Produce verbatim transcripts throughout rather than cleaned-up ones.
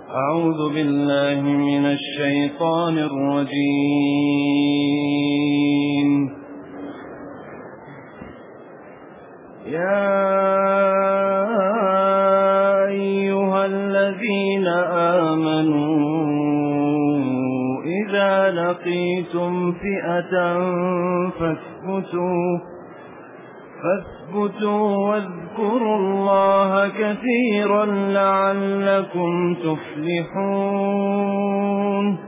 أعوذ بالله من الشيطان الرجيم. يا أيها الذين آمنوا إذا لقيتم فئة فاثبتوا فاثبتوا واذكروا الله كثيرا لعلكم تفلحون.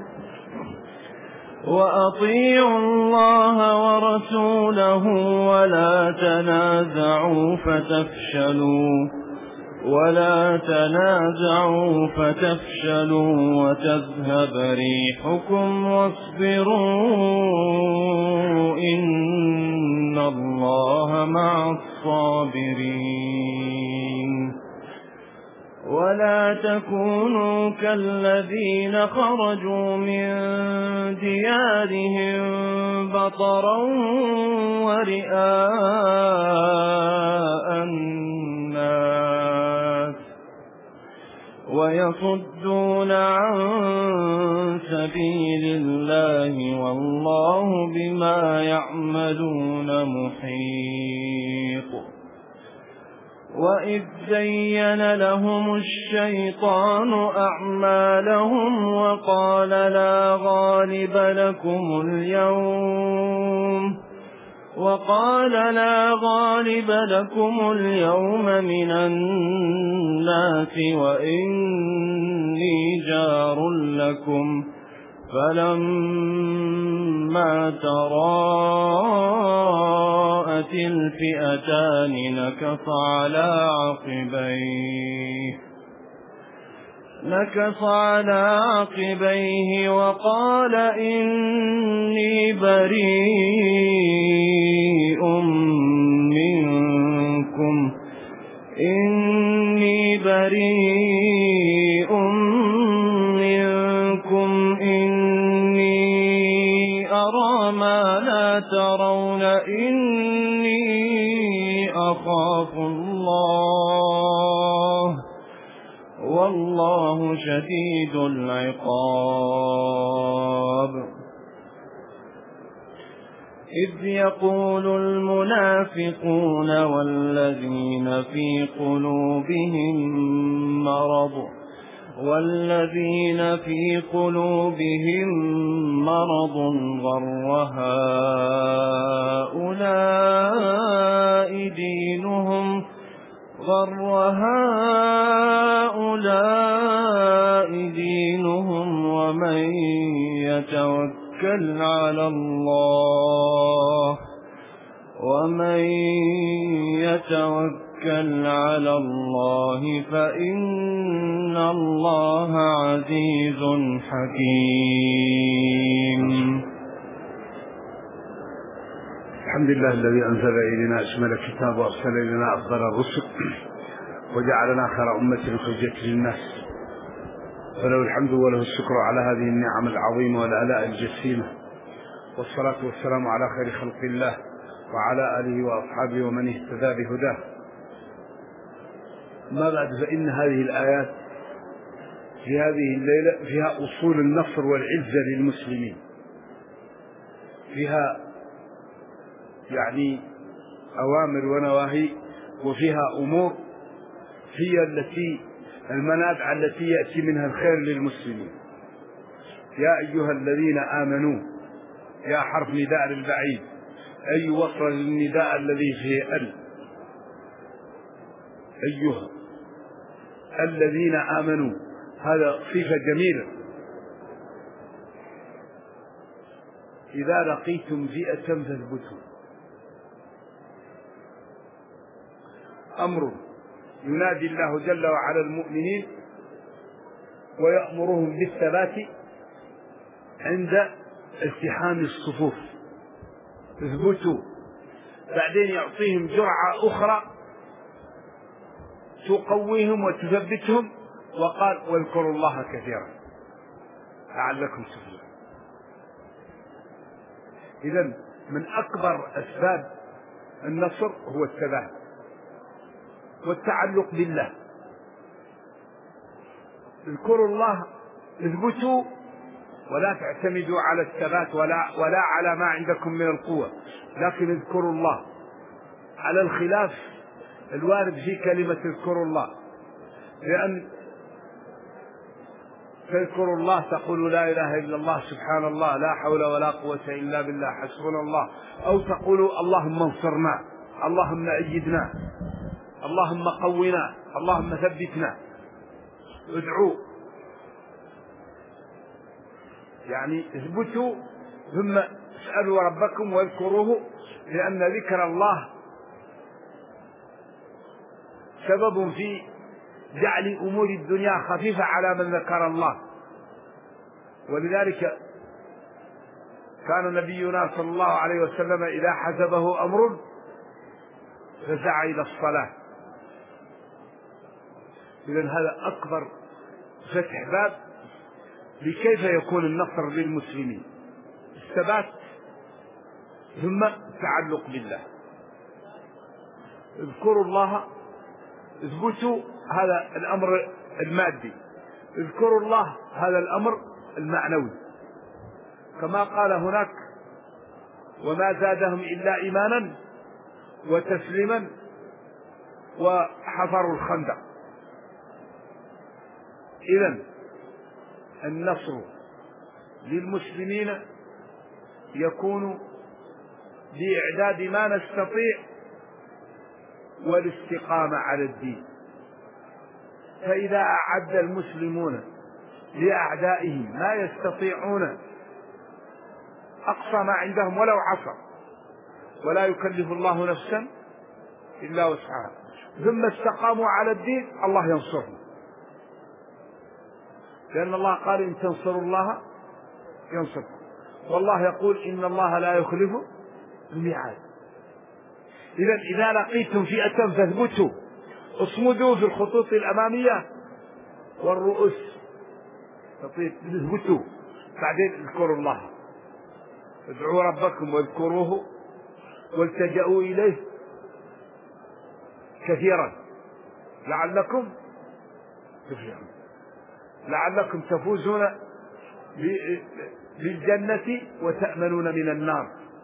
وأطيعوا الله ورسوله ولا تنازعوا فتفشلوا ولا تنازعوا فتفشلوا وتذهب ريحكم واصبروا إن الله مع الصابرين. ولا تكونوا كالذين خرجوا من ديارهم بطرا ورئاء الناس ويصدون عن سبيل الله والله بما يعملون محيط. وإذ زين لهم الشيطان أعمالهم وقال لا غالب لكم اليوم وقال لا غالب لكم اليوم من الناس وإني جار لكم فلما تراءت الفئتان نكص على عقبيه نكص على عقبيه وقال إني بريء منكم إني بريء منكم إني أرى ما لا ترون إني أخاف الله والله شديد العقاب. إذ يقول المنافقون والذين في قلوبهم مرض والذين في قلوبهم مرض غر هؤلاء دينهم غر هؤلاء دينهم ومن يتوكل على الله ومن يتوكل على الله فإن الله عزيز حكيم. الحمد لله الذي أنزل إلينا أشمل الكتاب وأرسل إلينا أفضل الرسل وجعلنا خير أمة أخرجت للناس فله الحمد وله الشكر على هذه النعم العظيمة والآلاء الجسيمة والصلاة والسلام على خير خلق الله وعلى آله وأصحابه ومن اهتدى بهداه. ما بعد فإن هذه الآيات في هذه الليلة فيها أصول النصر والعزة للمسلمين، فيها يعني أوامر ونواهي وفيها أمور هي التي المنابع التي يأتي منها الخير للمسلمين. يا أيها الذين آمنوا يا حرف نداء للبعيد أي وصل للنداء الذي فيه ال أيها الذين آمنوا، هذا صفة جميلة. إذا لقيتم فئة فاثبتوا، أمر ينادي الله جل وعلا المؤمنين ويأمرهم بالثبات عند التحام الصفوف. اثبتوا، بعدين يعطيهم جرعة أخرى تقويهم وتثبتهم، وقال واذكروا الله كثيرا لعلكم تفلحون. إذن من أكبر أسباب النصر هو الثبات والتعلق بالله. اذكروا الله، اثبتوا ولا تعتمدوا على الثبات ولا ولا على ما عندكم من القوة، لكن اذكروا الله على الخلاف الوارد في كلمة اذكروا الله. لأن تذكروا الله تقول لا إله إلا الله، سبحان الله، لا حول ولا قوة إلا بالله، حسبنا الله، أو تقولوا اللهم انصرنا، اللهم أيدنا، اللهم قونا، اللهم ثبتنا. ادعوا يعني اثبتوا، ثم اسألوا ربكم واذكروه، لأن ذكر الله سبب في جعل أمور الدنيا خفيفة على من ذكر الله. ولذلك كان نبينا صلى الله عليه وسلم إذا حزبه أمر فسعى إلى الصلاة. إذن هذا أكبر فتح باب لكيف يكون النصر للمسلمين، الثبات ثم التعلق بالله. اذكروا الله، اثبتوا، هذا الأمر المادي. اذكروا الله، هذا الأمر المعنوي، كما قال هناك وما زادهم إلا إيمانا وتسليما وحفروا الخندق. إذن النصر للمسلمين يكون بإعداد ما نستطيع والاستقامة على الدين. فإذا أعد المسلمون لأعدائهم ما يستطيعون أقصى ما عندهم ولو عصر، ولا يكلف الله نفسا إلا وسعها، ثم استقاموا على الدين، الله ينصرهم. لأن الله قال إن تنصروا الله ينصركم، والله يقول إن الله لا يخلف الميعاد. إذا إذا لقيتم فئة فاثبتوا، اصمدوا في الخطوط الأمامية والرؤوس، اثبتوا، بعدين اذكروا الله، ادعوا ربكم واذكروه والتجأوا إليه كثيرا لعلكم تفلحون، لعلكم تفوزون بالجنة وتأمنون من النار،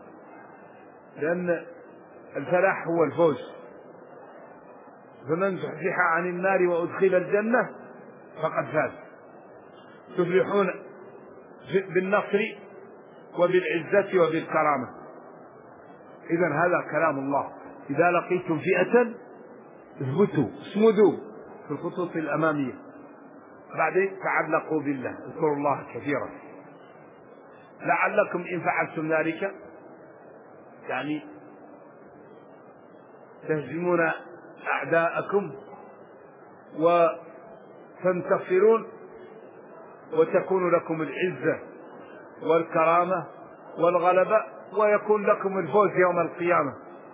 لأن الفلاح هو الفوز. فمن زحزح عن النار وأدخل الجنة فقد فاز. تفلحون بالنصر وبالعزة وبالكرامة. إذن هذا كلام الله. إذا لقيتم فئة اثبتوا، اصمدوا في الخطوط الأمامية، بعدين تعلقوا بالله، اذكروا الله كثيرا لعلكم إن فعلتم ذلك يعني تهزمون أعداءكم وتنتصرون وتكون لكم العزة والكرامة والغلبة ويكون لكم الفوز يوم القيامة.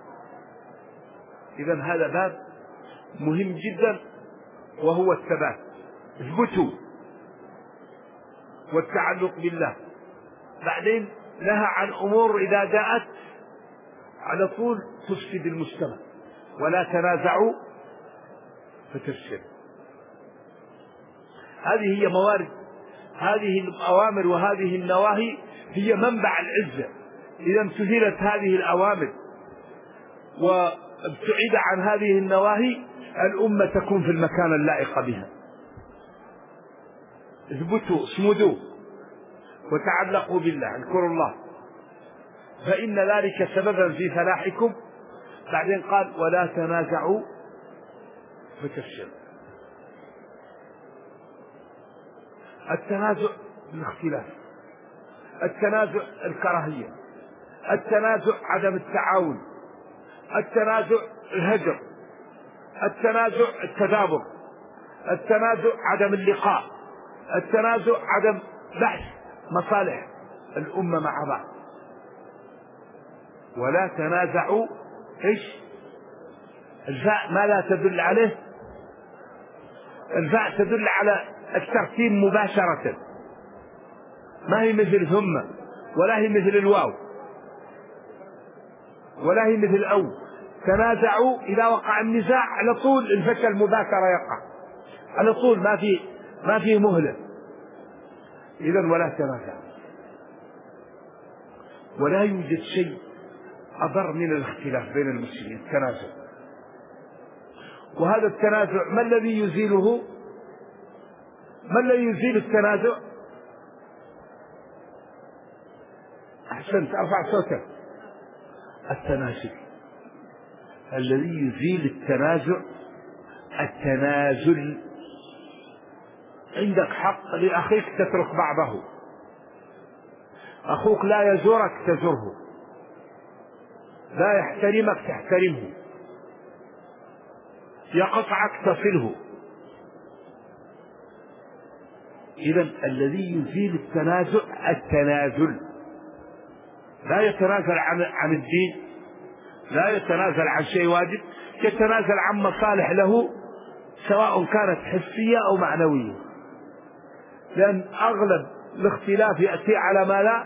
إذن هذا باب مهم جدا وهو الثبات. اثبتوا والتعلق بالله. بعدين نهى عن أمور إذا جاءت على طول تفسد المجتمع، ولا تنازعوا فتفسدوا. هذه هي موارد، هذه الأوامر وهذه النواهي هي منبع العزة. إذا امتثلت هذه الأوامر وابتعد عن هذه النواهي الأمة تكون في المكان اللائق بها. اثبتوا، اصمدوا وتعلقوا بالله، اذكروا الله، فإن ذلك سببا في فلاحكم. بعدين قال ولا تنازعوا فتفشلوا. التنازع الاختلاف، التنازع الكراهية، التنازع عدم التعاون، التنازع الهجر، التنازع التدابر، التنازع عدم اللقاء، التنازع عدم بحث مصالح الأمة مع بعض. ولا تنازعوا ايش؟ الفاء ماذا تدل عليه؟ الفاء تدل على الترتيب مباشرة، ما هي مثل ثم، ولا هي مثل الواو، ولا هي مثل أو. تنازعوا إذا وقع النزاع على طول الفتى المباشرة يقع على طول، ما في ما فيه مهلة. إذن ولا تنازعوا. ولا يوجد شيء أضر من الاختلاف بين المسلمين، التنازع. وهذا التنازع ما الذي يزيله؟ ما الذي يزيل التنازع؟ أحسنت، أرفع صوتك. التنازل الذي يزيل التنازع التنازل. عندك حق لأخيك تترك بعضه، أخوك لا يزورك تزوره، لا يحترمك تحترمه، يقطعك تصله. إذن الذي يزيل التنازع التنازل. لا يتنازل عن عن الدين، لا يتنازل عن شيء واجب، يتنازل عن مصالح له سواء كانت حسية أو معنوية، لأن أغلب الاختلاف يأتي على ما لا.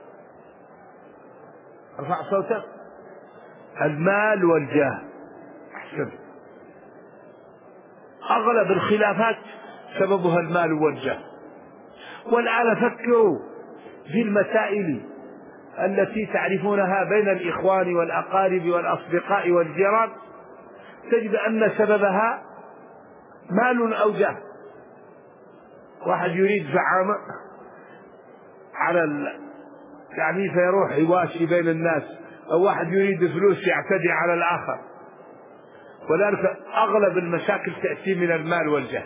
ارفع صوتك. المال والجاه. أحسن. أغلب الخلافات سببها المال والجاه. والآن فكروا في المسائل التي تعرفونها بين الإخوان والأقارب والأصدقاء والجيران، تجد أن سببها مال أو جاه. واحد يريد زعامة على ال... يعني فيروح يواشي بين الناس، أو واحد يريد فلوس يعتدي على الآخر. ولذلك أغلب المشاكل تأتي من المال والجاه.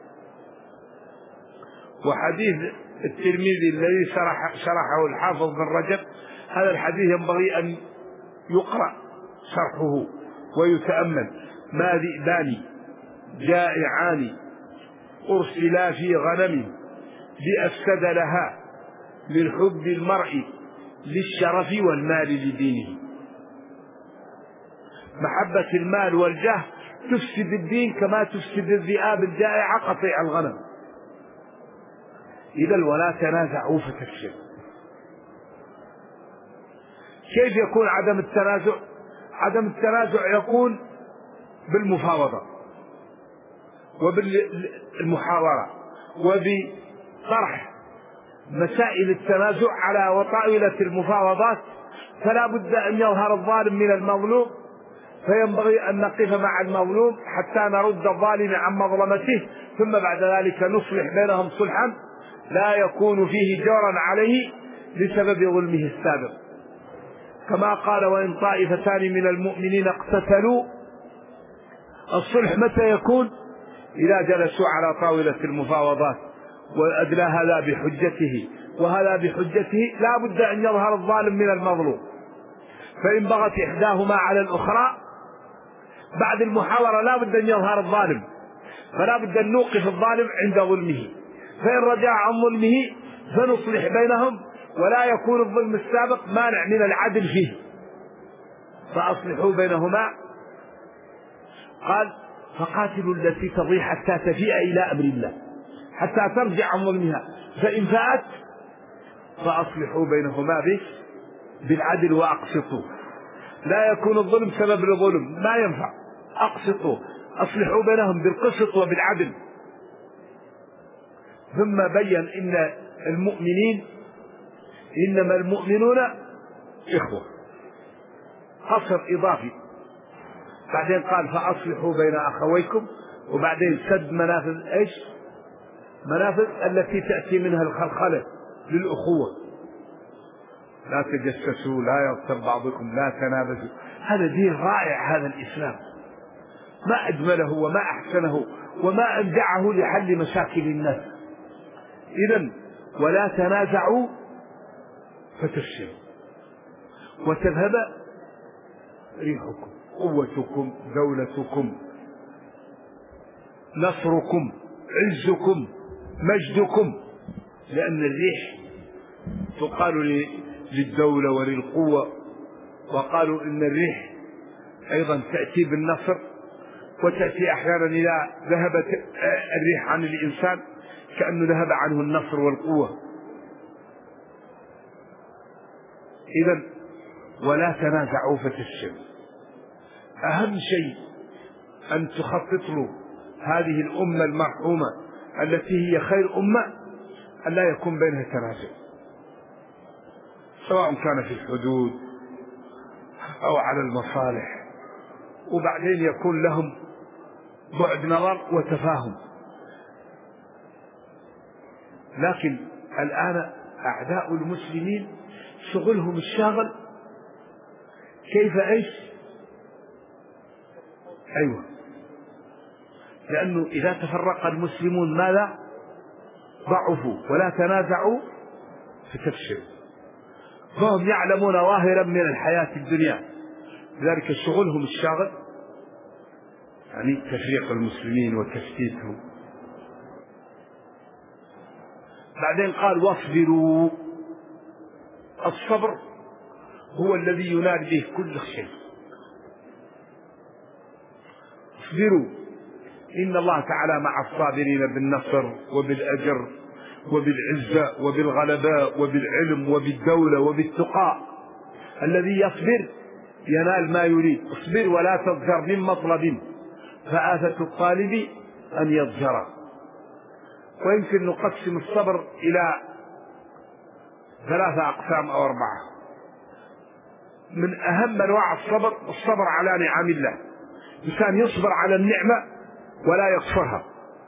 وحديث الترمذي الذي شرح شرحه الحافظ بن رجب، هذا الحديث ينبغي أن يقرأ شرحه ويتأمل. ما ذئبان جائعان أرسلا في غنم بأفسد لها من حب المرء للشرف والمال لدينه. محبة المال والجاه تفسد الدين كما تفسد الذئاب الجائعة قطيع الغنم. إذا ولا تنازعوا فتفشلوا. كيف يكون عدم التنازع؟ عدم التنازع يكون بالمفاوضة وبالمحاورة وبطرح مسائل التنازع على وطاولة المفاوضات. فلا بد أن يظهر الظالم من المظلوم، فينبغي أن نقف مع المظلوم حتى نرد الظالم عن مظلمته، ثم بعد ذلك نصلح بينهم صلحا لا يكون فيه جورا عليه بسبب ظلمه السابق. كما قال: وإن طائفتان من المؤمنين اقتتلوا. الصلح متى يكون؟ إذا جلسوا على طاولة المفاوضات وأدلى هذا بحجته وهذا بحجته. لا بد أن يظهر الظالم من المظلوم. فإن بغت إحداهما على الأخرى بعد المحاورة لا بد أن يظهر الظالم، فلا بد أن نوقف الظالم عند ظلمه. فإن رجع عن ظلمه فنصلح بينهم، ولا يكون الظلم السابق مانع من العدل فيه، فأصلحوا بينهما. قال: فقاتلوا التي تبغي حتى تفيء إلى أمر الله، حتى ترجع عن ظلمها، فإن فاءت فأصلحوا بينهما بالعدل وأقسطوا. لا يكون الظلم سبب لظلم، ما ينفع. أقسطوا، أصلحوا بينهم بالقسط وبالعدل. ثم بين إن المؤمنين إنما المؤمنون إخوة، حصر إضافي. بعدين قال: فأصلحوا بين أخويكم، وبعدين سد منافذ إيش؟ منافذ التي تأتي منها الخلخلة للأخوة. لا تجسسوا، لا يغتب بعضكم، لا تنابزوا. هذا دين رائع، هذا الإسلام ما أجمله وما أحسنه وما أبدعه لحل مشاكل الناس. إذن ولا تنازعوا فتفشلوا وتذهب ريحكم، قوتكم، دولتكم، نصركم، عزكم، مجدكم. لأن الريح تقال للدولة وللقوة، وقالوا إن الريح أيضا تأتي بالنصر، وتأتي أحيانا إذا ذهبت الريح عن الإنسان كأنه ذهب عنه النصر والقوة. إذن ولا تنازعوا فتفشلوا. أهم شيء أن تخطط له هذه الأمة المرحومة التي هي خير أمة أن لا يكون بينها تنازع، سواء كان في الحدود أو على المصالح، وبعدين يكون لهم بعد نظر وتفاهم. لكن الآن أعداء المسلمين شغلهم الشاغل كيف إيش؟ أيوة، لأنه إذا تفرق المسلمون ماذا؟ ضعفوا ولا تنازعوا فتفشلوا، فهم يعلمون ظاهرا من الحياة الدنيا، لذلك شغلهم الشاغل يعني تفريق المسلمين وتفتيتهم. بعدين قال واصبروا، الصبر هو الذي ينال به كل شيء. اصبروا إن الله تعالى مع الصابرين بالنصر وبالأجر وبالعزة وبالغلباء وبالعلم وبالدولة وبالتقاء. الذي يصبر ينال ما يريد. اصبر ولا تضجر من مطلب، فآفة الطالب أن يضجر. ويمكن نقسم الصبر إلى ثلاثة أقسام أو أربعة. من أهم أنواع الصبر الصبر على نعم الله، إنسان يصبر على النعمة ولا يكفرها،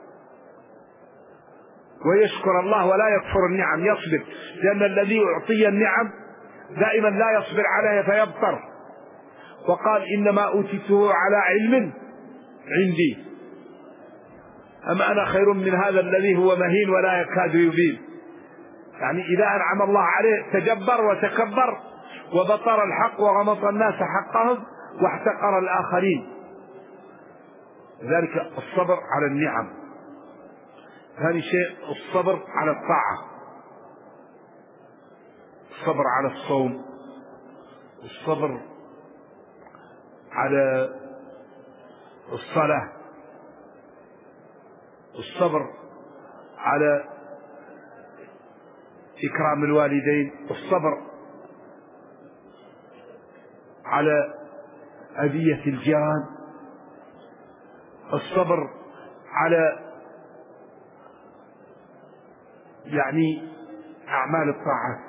ويشكر الله ولا يكفر النعم، يصبر، لأن الذي يعطي النعم دائما لا يصبر عليها فيبطر. وقال إنما أوتيته على علم عندي، أما أنا خير من هذا الذي هو مهين ولا يكاد يبين. يعني إذا أنعم الله عليه تجبر وتكبر وبطر الحق وغمط الناس حقهم واحتقر الآخرين. ذلك الصبر على النعم. ثاني شيء الصبر على الطاعة، الصبر على الصوم، الصبر على الصلاة، الصبر على إكرام الوالدين، الصبر على أذية الجيران، الصبر على يعني أعمال الطاعات،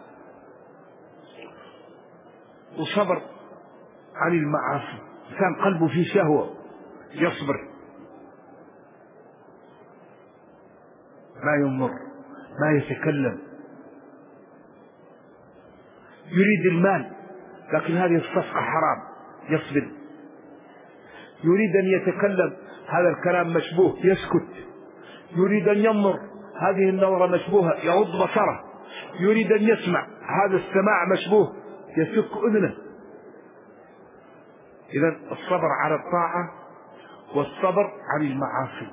وصبر عن المعاصي. كان قلبه فيه شهوة يصبر، ما يمر، ما يتكلم، يريد المال لكن هذه الصفقة حرام يصبر، يريد أن يتكلم هذا الكلام مشبوه يسكت، يريد أن ينظر هذه النظرة مشبوهة يغض بصره، يريد أن يسمع هذا السماع مشبوه يسك أذنه. إذن الصبر على الطاعة والصبر عن المعاصي،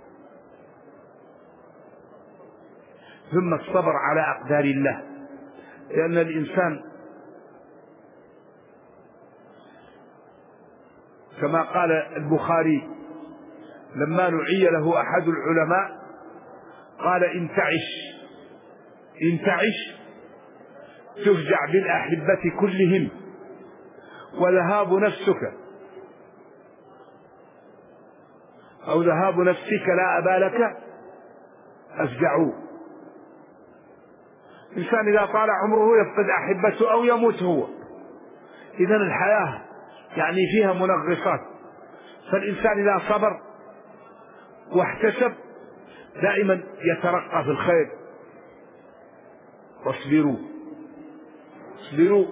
ثم الصبر على أقدار الله، لأن الإنسان كما قال البخاري لما نعي له أحد العلماء قال إن تعش إن تعش تفجع بالأحبة كلهم وذهاب نفسك أو ذهاب نفسك لا أبا لك أفجعوا. الإنسان إذا طال عمره يفقد أحبته أو يموت هو. إذن الحياة يعني فيها منغصات، فالإنسان إذا صبر واحتسب دائما يترقى في الخير. واصبروا اصبروا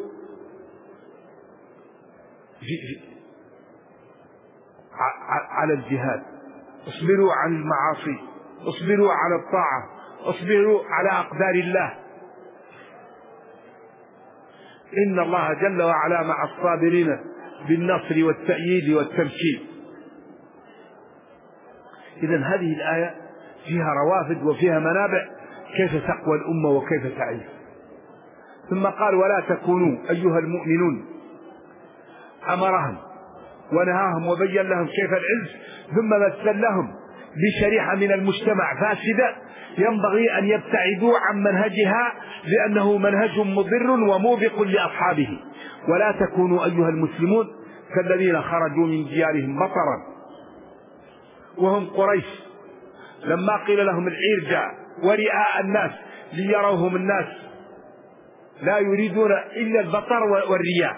على الجهاد، اصبروا عن المعاصي، اصبروا على الطاعة، اصبروا على أقدار الله. إن الله جل وعلا مع الصابرين بالنصر والتأييد والتمكين. إذن هذه الآية فيها روافد وفيها منابع كيف تقوى الأمة وكيف تعيش. ثم قال ولا تكونوا أيها المؤمنون، أمرهم ونهاهم وبين لهم كيف العز، ثم مثل لهم بشريحة من المجتمع فاسدة ينبغي أن يبتعدوا عن منهجها لأنه منهج مضر وموبق لأصحابه. ولا تكونوا أيها المسلمون كالذين خرجوا من ديارهم بطرا وهم قريش لما قيل لهم العير جاء ورئاء الناس ليروهم الناس، لا يريدون إلا البطر والرياء،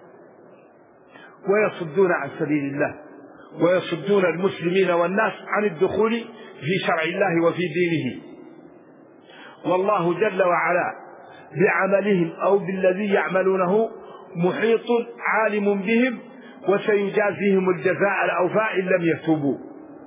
ويصدون عن سبيل الله ويصدون المسلمين والناس عن الدخول في شرع الله وفي دينه. والله جل وعلا بعملهم أو بالذي يعملونه محيط عالم بهم، وسيجازيهم الجزاء الأوفى إن لم يتوبوا،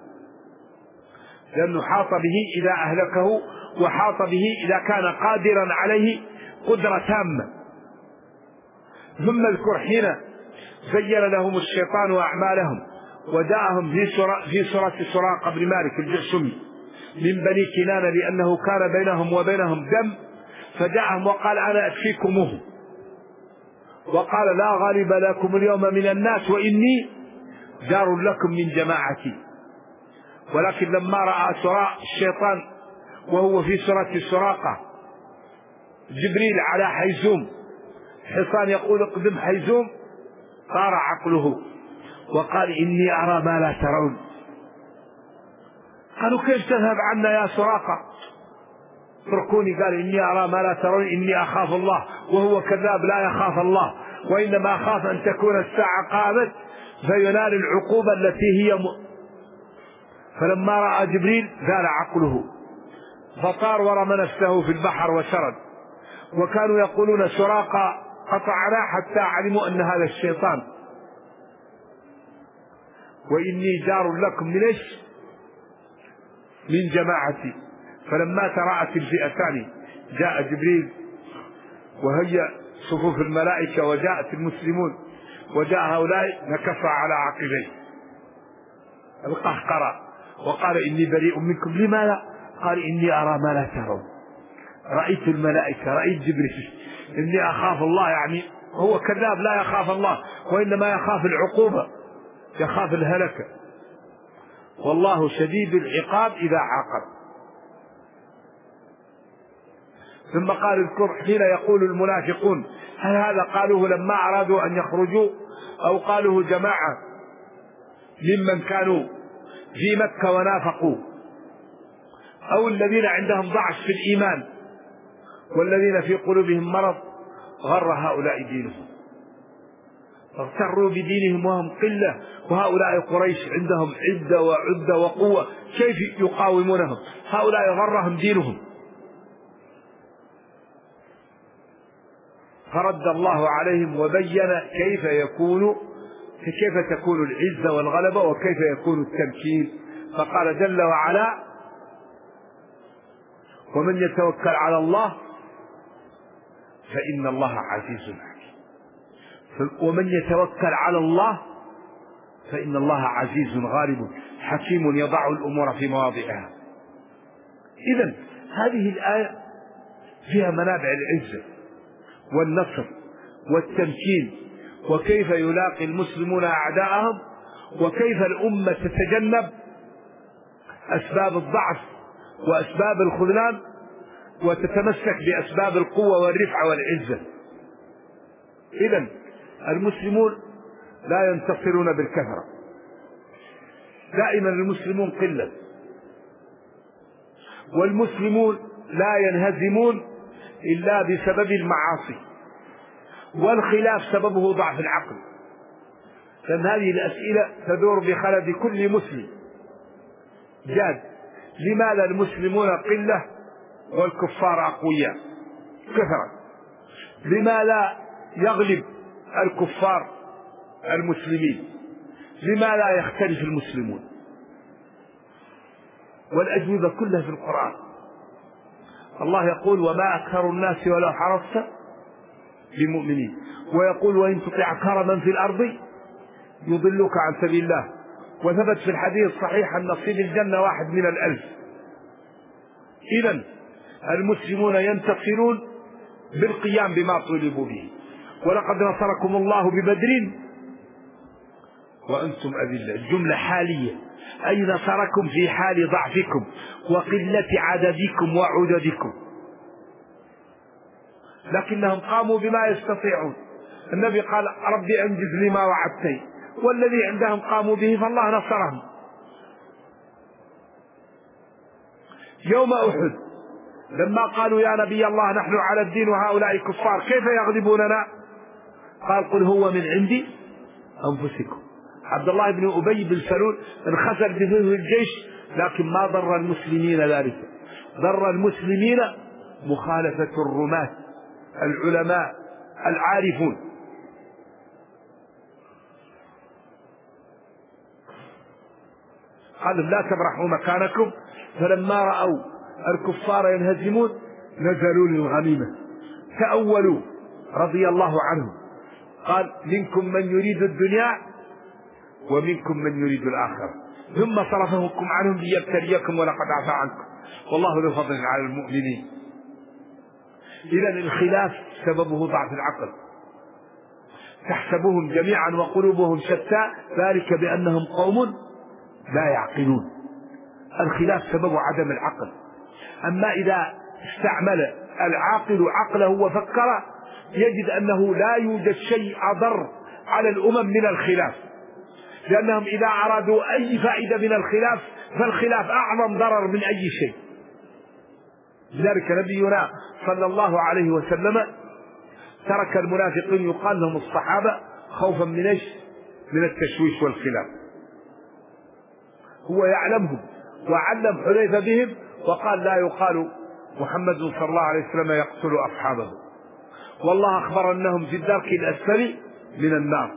لأنه حاط به إذا أهلكه، وحاط به إذا كان قادرا عليه قدرة تامة. ثم اذكر حين زين لهم الشيطان أعمالهم ودعهم في سورة في سورة سراقة بن مالك الجعشمي من بني كنانة، لأنه كان بينهم وبينهم دم، فدعهم وقال أنا أكفيكموه، وقال لا غالب لكم اليوم من الناس وإني جار لكم من جماعتي. ولكن لما رأى سراء الشيطان وهو في سورة السراقة جبريل على حيزوم حصان يقول اقدم حيزوم، طار عقله وقال إني أرى ما لا ترون. قالوا كيف تذهب عنا يا سراقة؟ اتركوني. قال إني أرى ما لا ترون إني أخاف الله، وهو كذاب لا يخاف الله، وإنما أخاف أن تكون الساعة قامت فينال العقوبة التي هي م... فلما رأى جبريل زال عقله فطار ورمى نفسه في البحر وشرد. وكانوا يقولون سراقة قطعنا حتى علموا أن هذا الشيطان، وإني جار لكم من إيش؟ من جماعتي. فلما تراءت الفئتان جاء جبريل وهي صفوف الملائكة وجاءت المسلمون، وجاء هؤلاء نكص على عقبيه القهقرة وقال إني بريء منكم. لماذا؟ قال إني أرى ما لا ترون، رأيت الملائكة رأيت جبريل، إني أخاف الله. يعني هو كذاب لا يخاف الله، وإنما يخاف العقوبة، يخاف الهلكة، والله شديد العقاب إذا عاقب. ثم قال اذكر حين يقول المنافقون، هل هذا قالوه لما أرادوا أن يخرجوا، أو قالوه جماعة ممن كانوا في مكة ونافقوا، أو الذين عندهم ضعف في الإيمان والذين في قلوبهم مرض غر هؤلاء دينهم، اغتروا بدينهم وهم قلة، وهؤلاء قريش عندهم عدة وعدة وقوة، كيف يقاومونهم؟ هؤلاء غرهم دينهم. فرد الله عليهم وبين كيف يكون كيف تكون العزة والغلبة وكيف يكون التمكين. فقال جل وعلا ومن يتوكل على الله فإن الله عزيز حكيم. ومن يتوكل على الله فإن الله عزيز غالب حكيم يضع الأمور في مواضعها. إذن هذه الآية فيها منابع العزة والنصر والتمكين، وكيف يلاقي المسلمون أعداءهم، وكيف الأمة تتجنب أسباب الضعف وأسباب الخذلان وتتمسك بأسباب القوة والرفعة والعزة. إذن المسلمون لا ينتصرون بالكثرة، دائما المسلمون قلة، والمسلمون لا ينهزمون إلا بسبب المعاصي، والخلاف سببه ضعف العقل. لأن هذه الأسئلة تدور بخلد كل مسلم جاد. لماذا المسلمون قلة والكفار أقوياء كثرة؟ لماذا يغلب الكفار المسلمين؟ لماذا يختلف المسلمون؟ والأجوبة كلها في القرآن. الله يقول وما أكثر الناس ولو حرصت بمؤمنين، ويقول وإن تطع كرما في الأرض يضلوك عن سبيل الله. وثبت في الحديث الصحيح أن نصيب الجنة واحد من الألف. إذن المسلمون ينتصرون بالقيام بما طلبوا به. ولقد نصركم الله ببدر وأنتم أذلة، الجملة حالية، أي نصركم في حال ضعفكم وقلة عددكم وعددكم، لكنهم قاموا بما يستطيعون. النبي قال ربي أنجز لي ما وعدتني، والذي عندهم قاموا به فالله نصرهم. يوم أحد لما قالوا يا نبي الله نحن على الدين وهؤلاء كفار كيف يغلبوننا؟ قال قل هو من عندي أنفسكم. عبد الله بن أبي بن سلول انخسر به الجيش لكن ما ضر المسلمين ذلك، ضر المسلمين مخالفة الرماة العلماء العارفون. قالوا لا تبرحوا مكانكم، فلما رأوا الكفار ينهزمون نزلوا للغنيمة تأولوا رضي الله عنهم، قال منكم من يريد الدنيا ومنكم من يريد الآخرة ثم صرفهم عنهم ليبتليكم ولقد عفا عنكم والله ذو فضل على المؤمنين. إذا الخلاف سببه ضعف العقل، تحسبهم جميعا وقلوبهم شتى ذلك بأنهم قوم لا يعقلون. الخلاف سبب عدم العقل. أما إذا استعمل العاقل عقله وفكر يجد أنه لا يوجد شيء أضر على الأمم من الخلاف، لأنهم إذا أرادوا أي فائدة من الخلاف فالخلاف أعظم ضرر من أي شيء. لذلك نبينا صلى الله عليه وسلم ترك المنافقين يقال لهم الصحابة خوفا من ايش؟ من التشويش والخلاف. هو يعلمهم وعلم حذيفة بهم وقال لا يقال محمد صلى الله عليه وسلم يقتل أصحابه، والله أخبر أنهم في الدرك الأسفل من النار.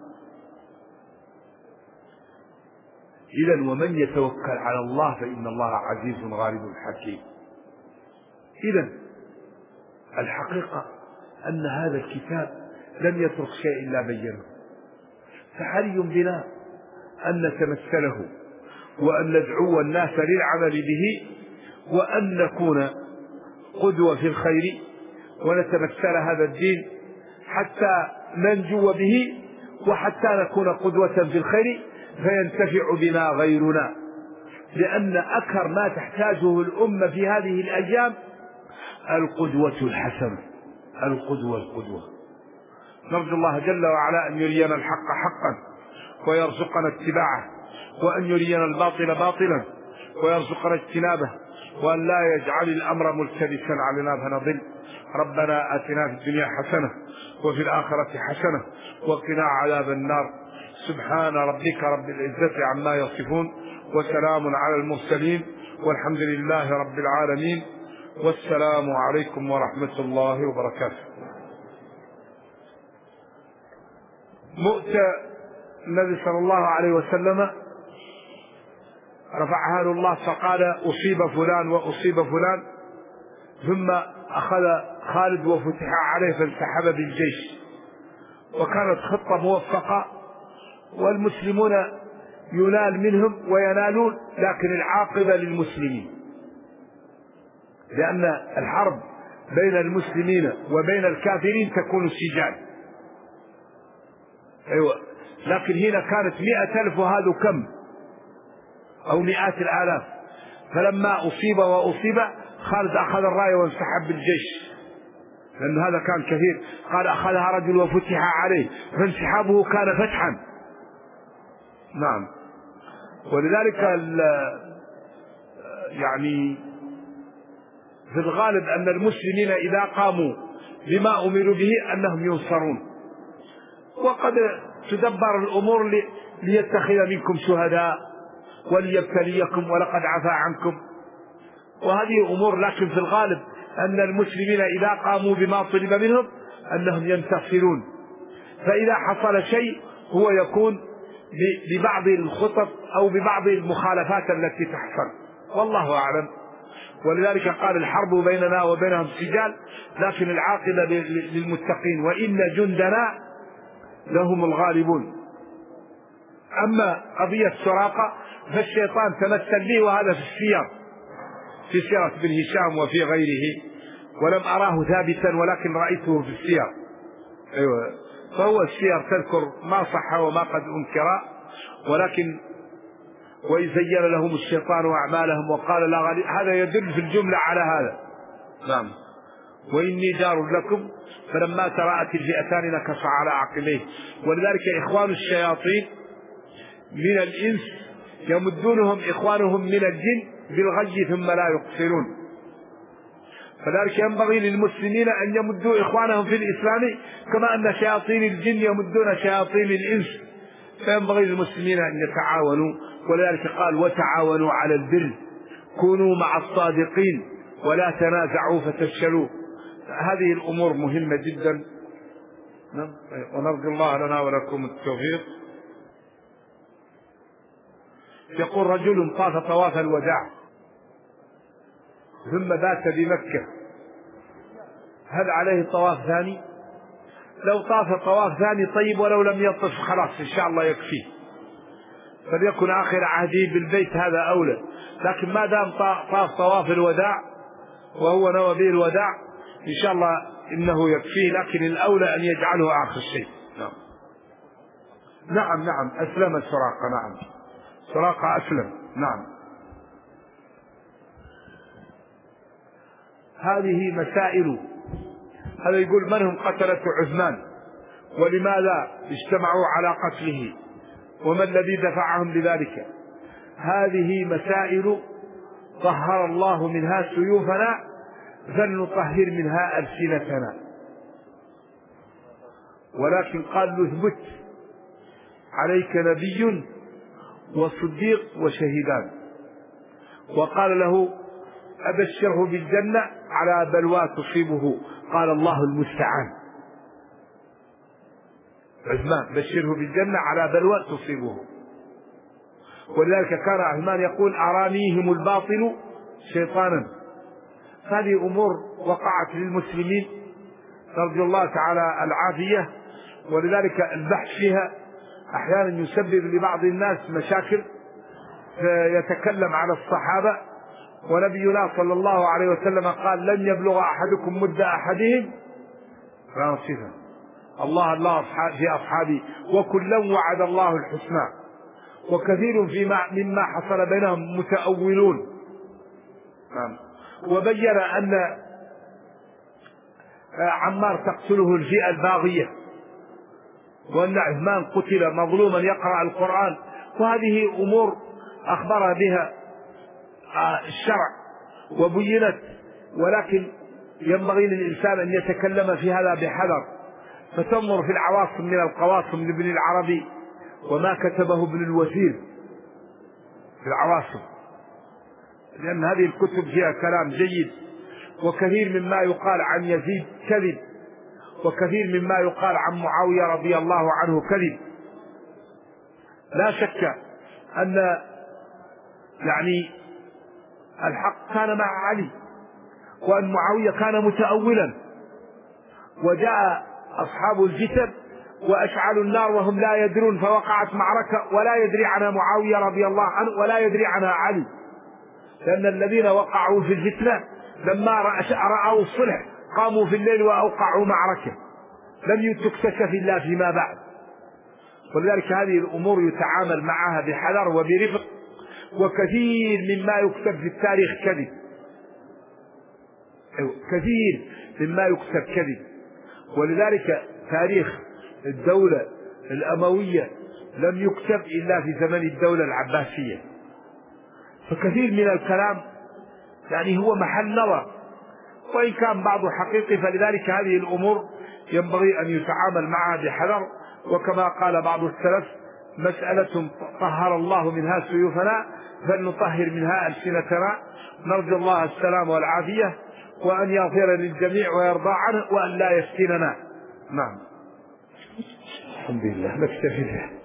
إذن ومن يتوكل على الله فإن الله عزيز غالب حكيم. إذن الحقيقة أن هذا الكتاب لم يترك شيء إلا بينه، فحري بنا أن نتمثله وأن ندعو الناس للعمل به وأن نكون قدوة في الخير ونتمثل هذا الدين حتى ننجو به وحتى نكون قدوة في الخير فينتفع بنا غيرنا، لأن أكثر ما تحتاجه الأمة في هذه الأيام القدوة الحسنة. القدوة القدوة نرجو الله جل وعلا أن يرينا الحق حقا ويرزقنا اتباعه، وأن يرينا الباطل باطلا ويرزقنا اجتنابه، وأن لا يجعل الأمر ملتبسا علينا فنضل. ربنا آتنا في الدنيا حسنة وفي الآخرة حسنة وقنا عذاب النار. سبحان ربك رب العزة عما يصفون وسلام على المرسلين والحمد لله رب العالمين، والسلام عليكم ورحمة الله وبركاته. مؤتى النبي صلى الله عليه وسلم رفعها له الله فقال أصيب فلان وأصيب فلان، ثم أخذ خالد وفتح عليه فانسحب بالجيش، وكانت خطة موفقة والمسلمون ينال منهم وينالون، لكن العاقبة للمسلمين، لأن الحرب بين المسلمين وبين الكافرين تكون سجال. أيوة، لكن هنا كانت مئة ألف وهذا كم أو مئات الآلاف، فلما أصيب وأصيب خالد أخذ الراية وانسحب بالجيش، لأن هذا كان كثير. قال أخذها رجل وفتح عليه، فانسحابه كان فتحا. نعم، ولذلك يعني في الغالب أن المسلمين إذا قاموا بما أمروا به أنهم ينصرون، وقد تدبر الأمور ليتخذ منكم شهداء وليبتليكم ولقد عفا عنكم، وهذه أمور، لكن في الغالب أن المسلمين إذا قاموا بما طلب منهم أنهم ينتصرون. فإذا حصل شيء هو يكون ببعض الخطط أو ببعض المخالفات التي تحصل، والله أعلم. ولذلك قال الحرب بيننا وبينهم سجال، لكن العاقبة للمتقين وإن جندنا لهم الغالبون. أما قضية سراقة فالشيطان تمثل به، وهذا في السير في سيرة بن هشام وفي غيره، ولم أراه ثابتا ولكن رأيته في السير. أيوة، فهو السير تذكر ما صح وما قد أنكر، ولكن وإذ زين لهم الشيطان أعمالهم وقال لا غالب، هذا يدل في الجملة على هذا. نعم، وإني جار لكم فلما تراءت الفئتان نكص على عقبيه. ولذلك إخوان الشياطين من الإنس يمدونهم إخوانهم من الجن بالغي ثم لا يقصرون. فذلك ينبغي للمسلمين أن يمدوا إخوانهم في الإسلام كما أن شياطين الجن يمدون شياطين الإنس، فينبغي للمسلمين أن يتعاونوا. ولذلك قال وتعاونوا على البر، كونوا مع الصادقين ولا تنازعوا فتفشلوا. هذه الأمور مهمة جدا، ونرجو الله لنا ولكم التوفيق. يقول رجل طاف طواف الوداع ثم بات بمكة، هل عليه طواف ثاني؟ لو طاف طواف ثاني طيب، ولو لم يطف خلاص إن شاء الله يكفيه، فليكن آخر عهده بالبيت، هذا أولى. لكن ما دام طاف طواف الوداع وهو نوى به الوداع إن شاء الله إنه يكفيه، لكن الأولى أن يجعله آخر شيء. نعم نعم نعم أسلم سراقة، نعم سراقة أسلم. نعم هذه مسائل. هذا يقول من هم قتلة عثمان ولماذا اجتمعوا على قتله وما الذي دفعهم لذلك؟ هذه مسائل طهر الله منها سيوفنا فلنطهر منها ألسنتنا. ولكن قال له اثبت عليك نبي وصديق وشهيدان، وقال له أبشره بالجنة على بلوى تصيبه، قال الله المستعان. عثمان بشره بالجنة على بلوى تصيبه. ولذلك كان عثمان يقول أرانيهم الباطل شيطانا. هذه أمور وقعت للمسلمين، نرجو الله تعالى العافية. ولذلك البحث فيها أحيانا يسبب لبعض الناس مشاكل، فيتكلم على الصحابة. ونبينا صلى الله عليه وسلم قال لن يبلغ أحدكم مد أحدهم فانصفا الله الله في أصحابه وكلا وعد الله الحسنى، وكثير فيما مما حصل بينهم متأولون. وبين أن عمار تقتله الفئة الباغية، وأن عثمان قتل مظلوما يقرأ القرآن، وهذه أمور أخبر بها الشرع وبينت. ولكن ينبغي للإنسان أن يتكلم في هذا بحذر، فتنظر في العواصم من القواصم لابن العربي وما كتبه ابن الوثير في العواصم، لأن هذه الكتب فيها كلام جيد. وكثير مما يقال عن يزيد كذب، وكثير مما يقال عن معاوية رضي الله عنه كذب. لا شك أن يعني الحق كان مع علي، وأن معاوية كان متأولا، وجاء أصحاب الفتن وأشعلوا النار وهم لا يدرون، فوقعت معركة ولا يدري عنها معاوية رضي الله عنه ولا يدري عنها علي، لأن الذين وقعوا في الفتنة لما رأوا الصلح قاموا في الليل وأوقعوا معركة لم تكتشف إلا فيما بعد. ولذلك هذه الأمور يتعامل معها بحذر وبرفق، وكثير مما يكتب في التاريخ كذب، كثير مما يكتب كذب. ولذلك تاريخ الدولة الأموية لم يكتب إلا في زمن الدولة العباسية، فكثير من الكلام يعني هو محل نظر، وإن كان بعضه حقيقي. فلذلك هذه الأمور ينبغي أن يتعامل معها بحذر. وكما قال بعض السلف مسألة طهر الله منها سيوفنا فلنطهر منها ألسنتنا. نرجو الله السلام والعافية، وأن يغفر للجميع ويرضى عنه، وأن لا يفتننا. نعم الحمد لله نكتفي به.